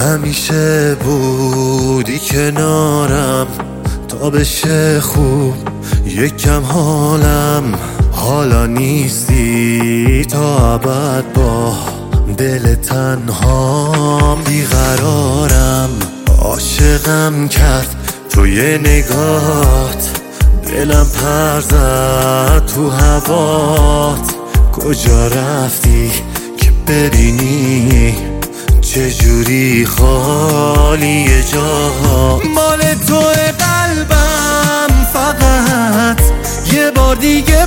همیشه بودی کنارم تا بشه خوب یکم حالم. حالا نیستی تا ابد با دل تنهام بیقرارم. عاشقم کرد توی نگات، دلم پر زد تو هوات. کجا رفتی که ببینی چجوری خالی جاها؟ مال توی قلبم فقط یه بار دیگه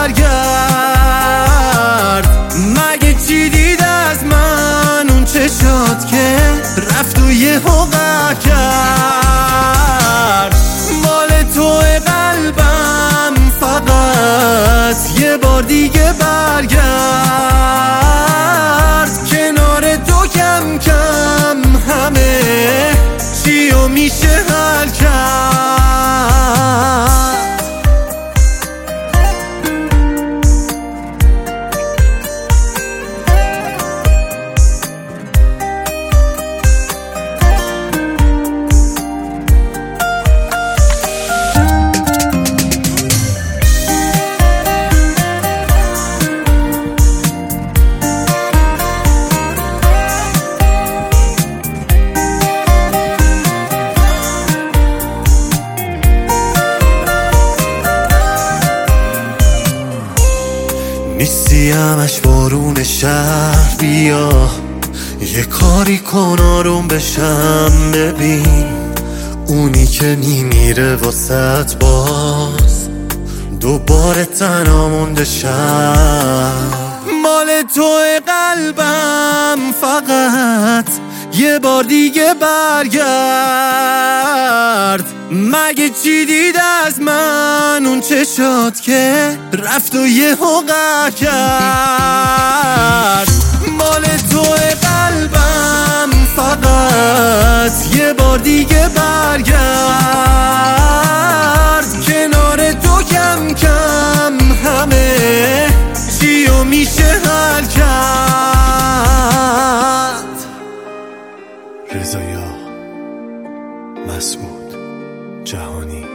برگرد. مگه چی دید از من اون چشات که رفت و یهو قهر کرد؟ مال توی قلبم فقط یه بار دیگه برگرد. کنار تو کم کم همه چیو میشه حل کرد. نیستی همش بارون شهر، بیا یه کاری کن آروم بشم. ببین اونی که میمیره واسط باز دوباره تنها مونده شم. مال توی قلبم فقط یه بار دیگه برگرد. مگه چی دید از من اون چشات که رفت و یهو قهر کرد؟ مال توی قلبم فقط یه بار دیگه برگرد. کنار تو کم کم همه چیو میشه حل کرد. رضا مسعود جهانی.